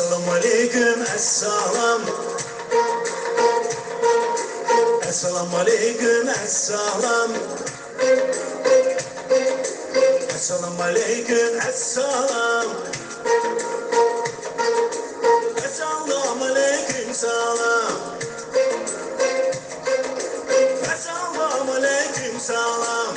Assalamu alaikum, assalam. Assalamu alaikum, assalam. Assalamu alaikum, assalam. Assalamu alaikum, salam. Assalamu alaikum, salam.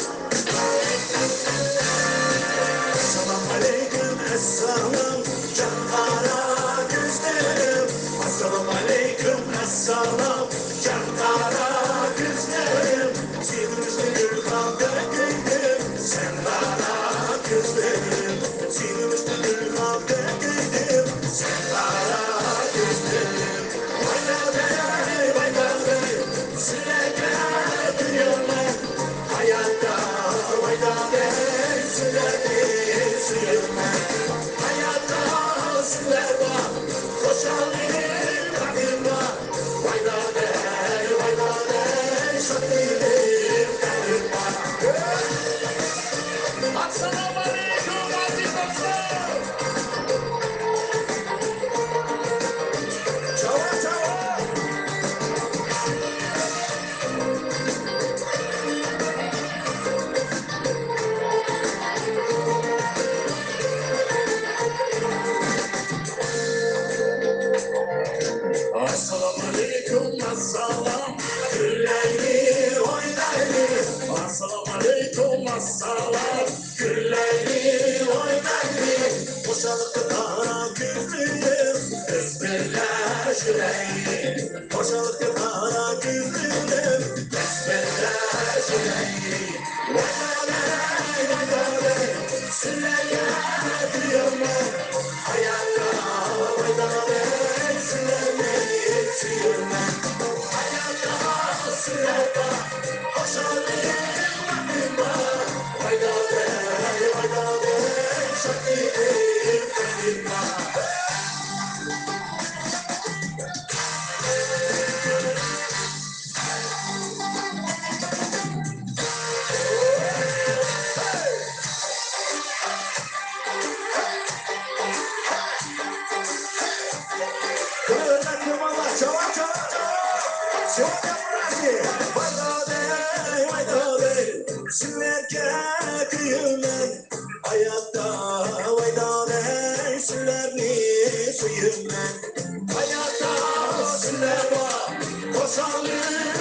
Assalamu alaikum, assalam. Canlara gözlerim. Assalamu alaikum, assalam. Canlara gözlerim. Sinirmiştir kavga kıydım. Sen bana gözlerim. Sinirmiştir kavga kıydım. Sen bana gözlerim. Vayda bey, vayda bey. Süleyke dünyalar. Hayatta vayda bey. Süleyke süleyman. Hayatta süleyman. Koşalım kadınla. Vayda bey, vayda bey. Şakir'im kadınla. Assalamu alaikum aziz dostlar. Çava çava. Assalamu alaikum, assalam. Gülleri oynaylı. Assalamu alaikum, assalam. Gülleri oynaylı. Boşalıkta küfrüyüm. Ezberler şüreyi. Boşalıkta küfrüyüm. Ezberler şüreyi. Vaydaray, vaydaray. Süleyye diyorlar. Hayatta vaydaray. Süleyye diyorlar. Hayatta süleyye. Hoşalayım vaktimda. Vaydaray, vaydaray. Şakir'im kadınla. Kırıldaki valla çava çava çava. Çava yapraki. Vaydaray, vaydaray. Süleyke kıyımlar. Hayatta vaydaray. Süleyni suyumlar. Hayatta süleyva. Koşalım